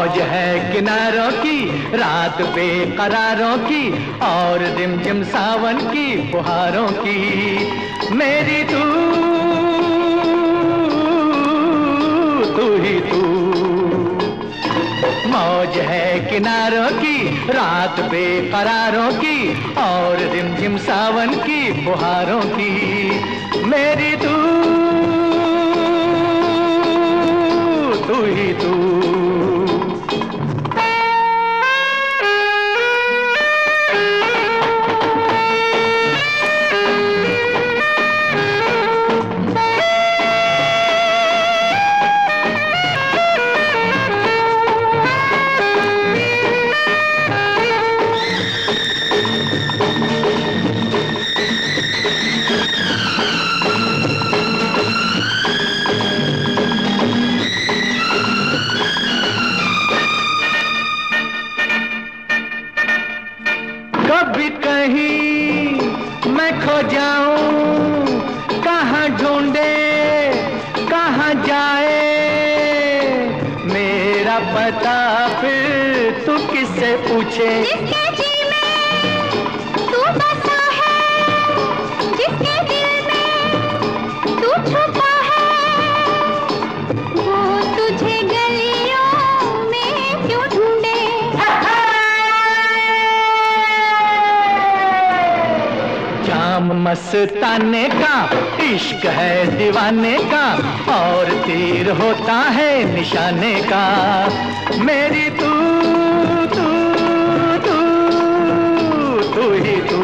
मौज है किनारों की, रात बेकरारों की, और रिमझिम सावन की फुहारों की। मेरी तू ही तू। मौज है किनारों की, रात बेकरारों की, और रिमझिम सावन की फुहारों की। मेरी तू ही तू। कभी कहीं मैं खो जाऊं, कहाँ ढूंढे कहाँ जाए मेरा पता, फिर तू किससे पूछे। जिसके जी में तू बसा है, जिसके दिल में तू छुपा है, वो तुझे गलियों में क्यों ढूंढे। जाम मस्ताने का इश्क है दीवाने का, और तीर होता है निशाने का। मेरी तू ही तू।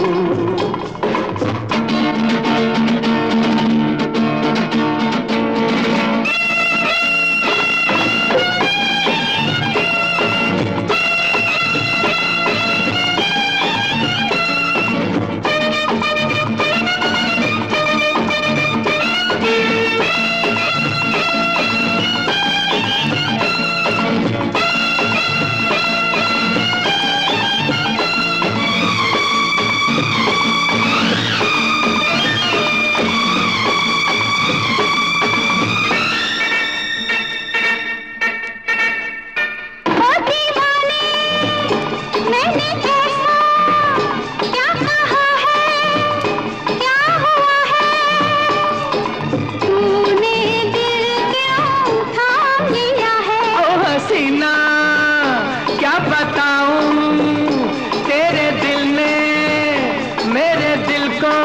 क्या बताऊं तेरे दिल ने मेरे दिल को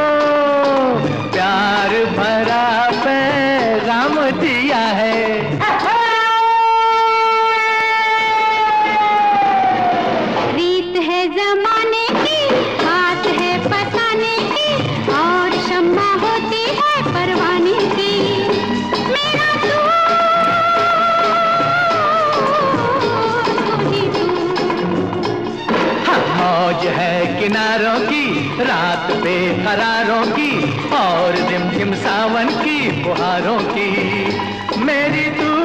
प्यार भरा पैगाम दिया है। रीत है जमाने की, बात है फसाने की, और शम्मा होती है परवाने की। मेरा तू मौज है किनारों की, रात बेकरारों की, और रिमझिम सावन की फुहारों की। मेरी तू